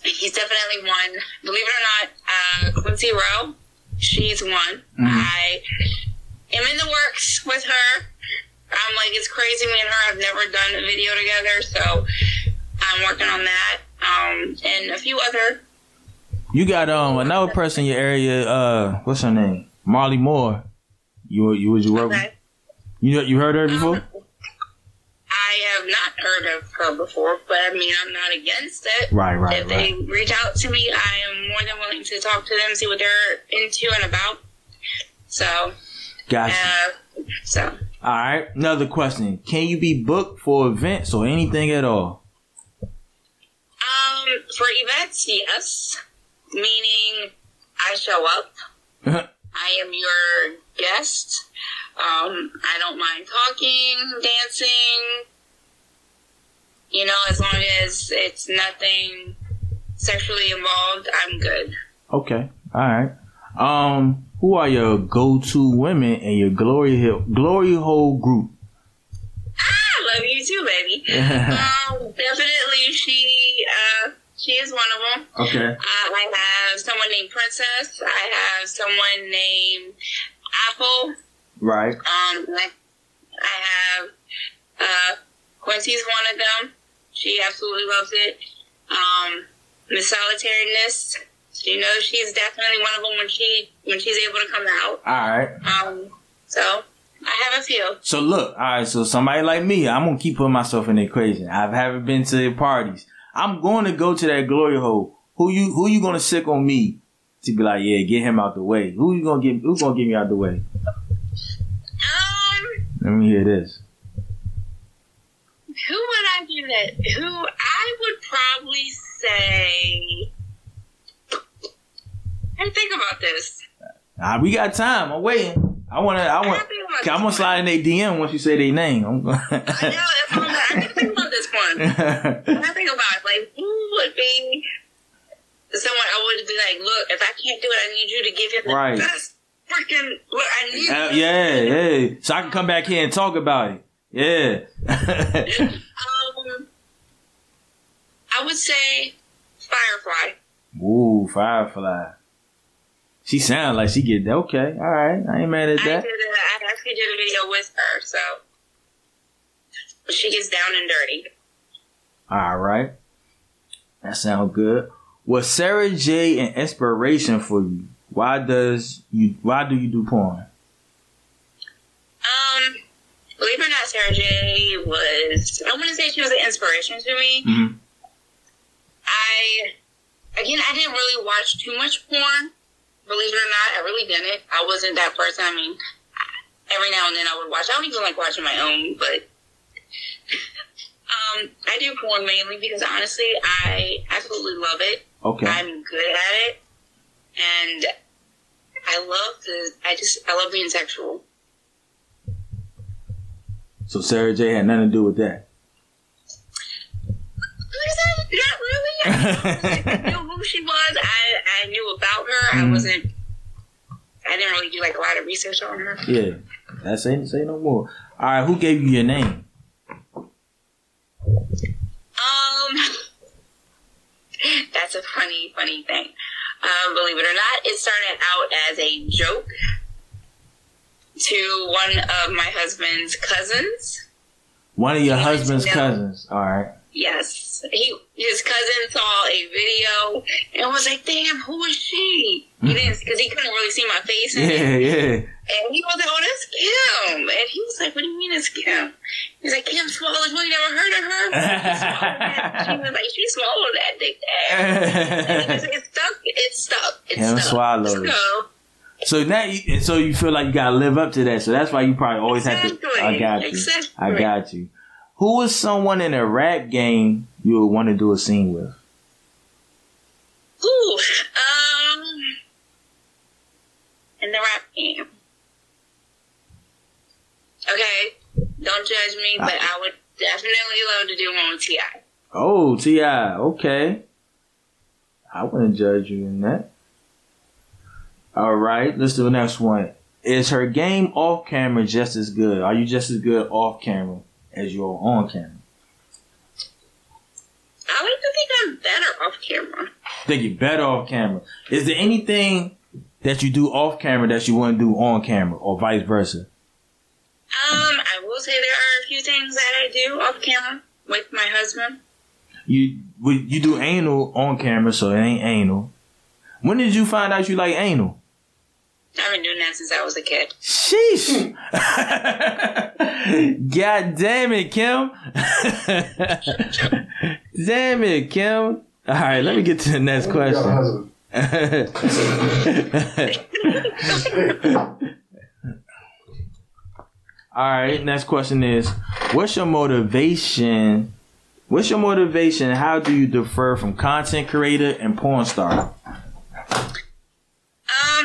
he's definitely one. Believe it or not, uh, Quincy Rowe, she's one. Mm-hmm. I am in the works with her. I'm like, it's crazy. Me and her have never done a video together, so I'm working on that. Um, and a few other. You got um another person in your area. Uh, what's her name? Marley Moore. You you would you work? Okay. You you heard her before? Um, I have not heard of her before, but I mean, I'm not against it. Right, right, If right. they reach out to me, I am more than willing to talk to them, see what they're into and about. So, gotcha. Uh, so. All right. Another question: can you be booked for events or anything at all? Um, for events, yes. Meaning, I show up. I am your guest. Um, I don't mind talking, dancing. You know, as long as it's nothing sexually involved, I'm good. Okay. All right. Um, who are your go-to women in your glory hill, glory hole group? Ah, love you too, baby. um, definitely, she uh, she is one of them. Okay. Uh, I have someone named Princess. I have someone named Apple. Right. Um, I, I have uh, Quincy's one of them. She absolutely loves it. Um, Miss Solitariness. She knows she's definitely one of them when she when she's able to come out. All right. Um, so I have a few. So look, all right. So somebody like me, I'm gonna keep putting myself in the equation. I haven't been to the parties. I'm going to go to that glory hole. Who you who you gonna sick on me to be like, yeah, get him out the way? Who you gonna get? Who's gonna get me out the way? Um, Let me hear this. Who would I do that? Who I would probably say. I think about this. Ah, we got time. I'm waiting. I wanna. I want. I I'm gonna slide in their D M once you say their name. I'm gonna I know. That's what I'm, I gotta think about this one. I gotta think about it. Like, who would be someone I would be like, look, if I can't do it, I need you to give him the right. best freaking what I need. Uh, yeah, yeah. So I can come back here and talk about it. Yeah. um, I would say Firefly. Ooh, Firefly. She sounds like she get okay. All right, I ain't mad at that. I, did a, I actually did a video with her, so she gets down and dirty. All right, that sounds good. Was Sarah J an inspiration for you? Why does you? Why do you do porn? Um, believe it or not, Sarah J was. I wouldn't say she was an inspiration to me. Mm-hmm. I again, I didn't really watch too much porn. Believe it or not, I really didn't. I wasn't that person. I mean, every now and then I would watch. I don't even like watching my own, but um, I do porn mainly because honestly, I absolutely love it. Okay. I'm good at it, and I love the. I just I love being sexual. So Sarah J had nothing to do with that. Not really. I knew who she was. I, I knew about her. Mm. I wasn't. I didn't really do like a lot of research on her. Yeah, that's say say no more. All right, who gave you your name? Um, that's a funny, funny thing. Um, believe it or not, it started out as a joke to one of my husband's cousins. One of your he husband's know, cousins. All right. Yes, he his cousin saw a video and was like, "Damn, who is she?" He didn't because he couldn't really see my face. In yeah, it. yeah. And he was like, "Oh, that's Kim." And he was like, "What do you mean it's Kim?" He's like, "Kim swallowed. You never heard of her?" She was like, "She swallowed that dick." And it, it stuck. It stuck. It Kim stuck. swallowed. So, so now, you, so you feel like you gotta live up to that. So that's why you probably always exactly. have to. I got you. Exactly. I got you. Who is someone in a rap game you would want to do a scene with? Ooh, um, in the rap game. Okay, don't judge me, but I would definitely love to do one with T I. Oh, T I, okay. I wouldn't judge you in that. All right, let's do the next one. Is her game off camera just as good? Are you just as good off camera as you are on camera? I like to think I'm better off camera. Think you're better off camera. Is there anything that you do off camera that you wouldn't do on camera, or vice versa? Um, I will say there are a few things that I do off camera with my husband. You you do anal on camera, so it ain't anal. When did you find out you like anal? I've been doing that since I was a kid. Sheesh. God damn it, Kim. Damn it, Kim. All right, let me get to the next question. All right, next question is, what's your motivation? What's your motivation? How do you differ from content creator and porn star? Um,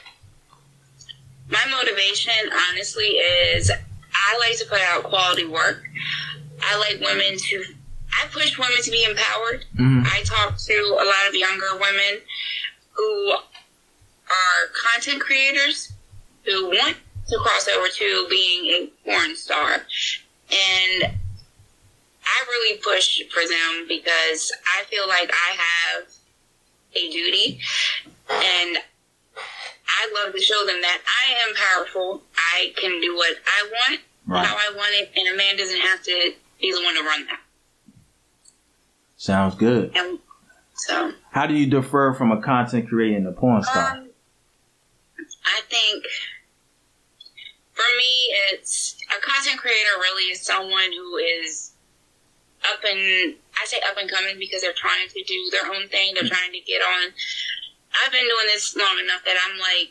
my motivation, honestly, is I like to put out quality work. I like women to, I push women to be empowered. Mm-hmm. I talk to a lot of younger women who are content creators who want to cross over to being a porn star. And I really push for them because I feel like I have a duty, and I love to show them that I am powerful. I can do what I want, right, how I want it, and a man doesn't have to be the one to run that. Sounds good. And so, how do you differ from a content creator and a porn star? Um, I think for me, it's a content creator really is someone who is up and, I say up and coming because they're trying to do their own thing. They're trying to get on. I've been doing this long enough that I'm like,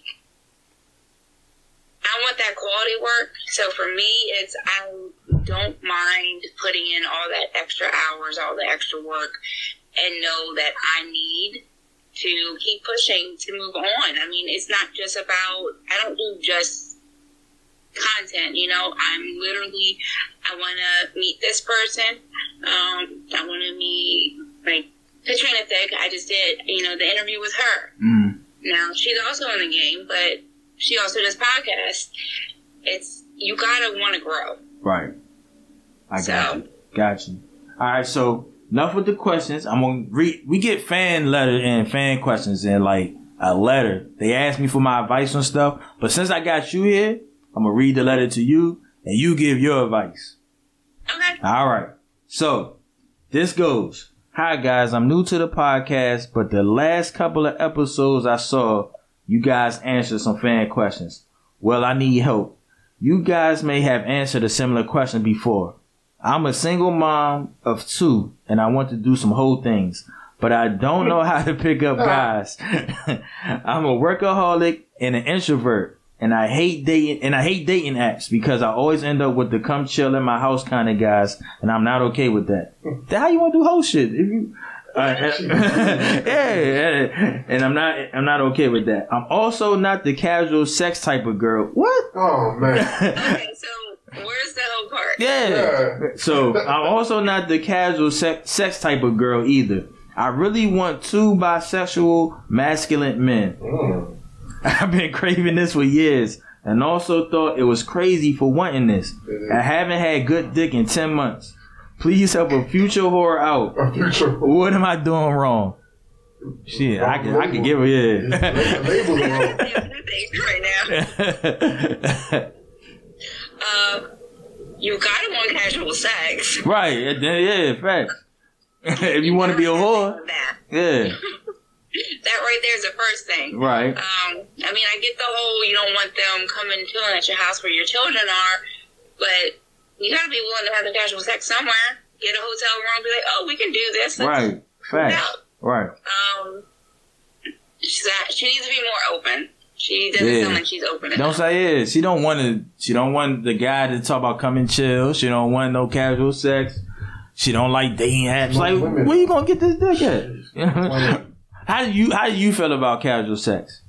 I want that quality work. So for me, it's, I don't mind putting in all that extra hours, all the extra work, and know that I need to keep pushing to move on. I mean, it's not just about, I don't do just content, you know, I'm literally, I want to meet this person. Um, I want to meet, like, Katrina Thick. I just did, you know, the interview with her. Mm. Now, she's also in the game, but she also does podcasts. It's, you gotta want to grow. Right. I so, got you. Got you. All right, so enough with the questions. I'm gonna read. We get fan letter and fan questions in like a letter. They ask me for my advice on stuff, but since I got you here, I'm gonna read the letter to you, and you give your advice. Okay. All right. So this goes. Hi guys, I'm new to the podcast, but the last couple of episodes I saw, you guys answered some fan questions. Well, I need help. You guys may have answered a similar question before. I'm a single mom of two, and I want to do some whole things, but I don't know how to pick up guys. I'm a workaholic and an introvert, and I hate dating, and I hate dating apps because I always end up with the come chill in my house kind of guys, and I'm not okay with that. Then how you want to do whole shit? If you, uh, yeah, yeah, and I'm not, I'm not okay with that. I'm also not the casual sex type of girl. What? Oh man. Okay, so where's the whole part? Yeah. yeah. So I'm also not the casual sex, sex type of girl either. I really want two bisexual masculine men. Mm. I've been craving this for years and also thought it was crazy for wanting this. I haven't had good dick in ten months. Please help a future whore out. A future whore. What am I doing wrong? Shit, I can, I can give her, yeah. right now. uh, you gotta want casual sex. Right, yeah, facts. If you want to be a whore, yeah. That right there is the first thing. Right. Um, I mean, I get the whole, you don't want them coming and chilling at your house where your children are, but you gotta be willing to have the casual sex somewhere. Get a hotel room, be like, oh, we can do this. Let's right. Facts. Right. Um, she's, she needs to be more open. She doesn't yeah. sound like she's open enough. Don't say it. She don't want to. She don't want the guy to talk about come and chill. She don't want no casual sex. She don't like dating apps. Like, women. Where you gonna get this dick at? How do you How do you feel about casual sex?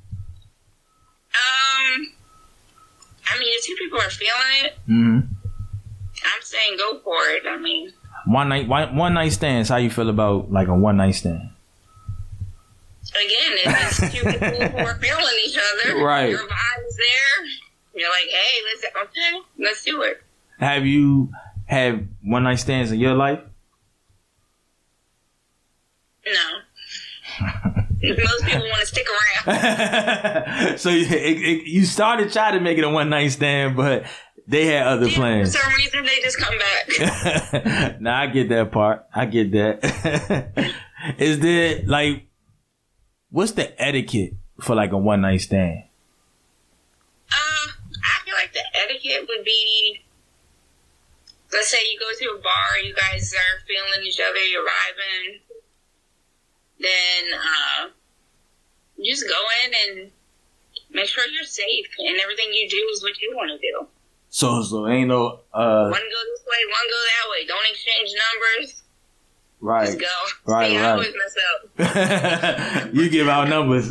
Um, I mean, if two people are feeling it, mm-hmm. I'm saying go for it. I mean, one night one, one night stands. How you feel about like a one night stand? Again, if it's two people who are feeling each other, right? Your vibe's there. You're like, hey, let's okay, let's do it. Have you had one night stands in your life? No. most people want to stick around. So you, it, it, you started trying to make it a one night stand, but they had other yeah, plans. For some reason, they just come back. Nah, I get that part. I get that. Is there like, what's the etiquette for like a one night stand? Uh, I feel like the etiquette would be, let's say you go to a bar, you guys are feeling each other, you're vibing, then uh, you just go in and make sure you're safe, and everything you do is what you want to do. So, so ain't no uh. One go this way, one go that way. Don't exchange numbers. Right. Just go. Right. See, right. I always mess up. You give out numbers.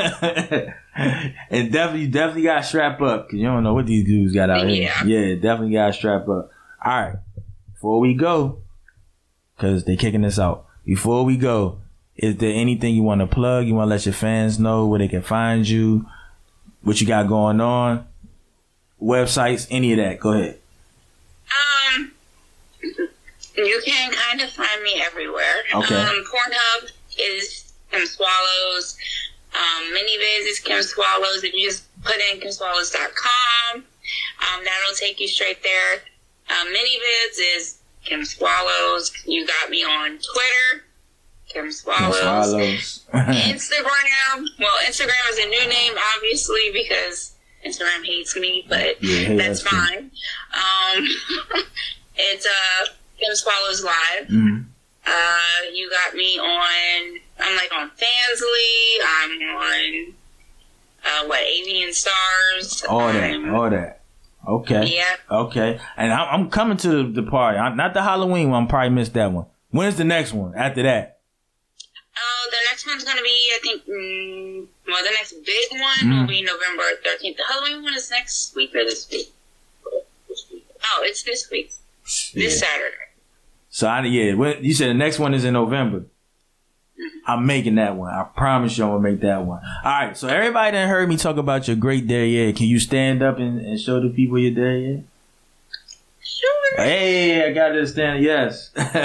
And definitely, definitely got to strap up because you don't know what these dudes got out Yeah. here. Yeah, definitely got to strap up. All right. Before we go, because they kicking us out. Before we go, is there anything you want to plug? You want to let your fans know where they can find you? What you got going on? Websites, any of that. Go ahead. Um, you can kind of find me everywhere. Okay. Um, Pornhub is Kim Swallows. Um, Miniviz is Kim Swallows. If you just put in kim swallows dot com, um, that'll take you straight there. Um, Miniviz is Kim Swallows. You got me on Twitter, Kim Swallows. Swallows. Instagram. Well, Instagram is a new name, obviously, because Instagram hates me, but Yeah, that's that's fine. Um, it's uh, Kim Swallows Live. Mm-hmm. Uh, you got me on, I'm like on Fansly, I'm on, uh, what, Avian Stars. All that, um, all that. Okay. Yeah. Okay. And I'm, I'm coming to the, the party. I'm, not the Halloween one. I'm probably missed that one. When's the next one after that? Uh, the next one's going to be, I think, mm, well, the next big one Mm. will be November thirteenth. The Halloween one is next week or this week? Oh, it's this week. This Yeah. Saturday. So I, yeah, when, you said the next one is in November. Mm-hmm. I'm making that one. I promise you I'm gonna make that one. All right. So everybody that heard me talk about your great derriere, can you stand up and, and show the people your derriere? Sure. Hey, I gotta stand. Yes. Let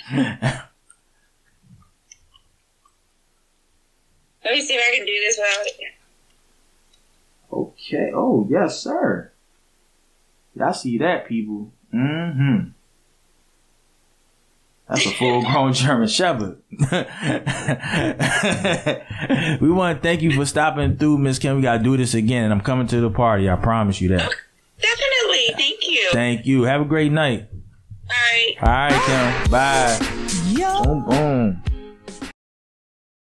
me see if I can do this without it. Okay. Oh, yes, sir. Y'all see that, people? Mm-hmm. That's a full-grown German Shepherd. We want to thank you for stopping through, Miss Kim. We got to do this again, and I'm coming to the party. I promise you that. Definitely. Thank you. Thank you. Have a great night. All right. All right, Kim. Bye. Yo. Boom, boom.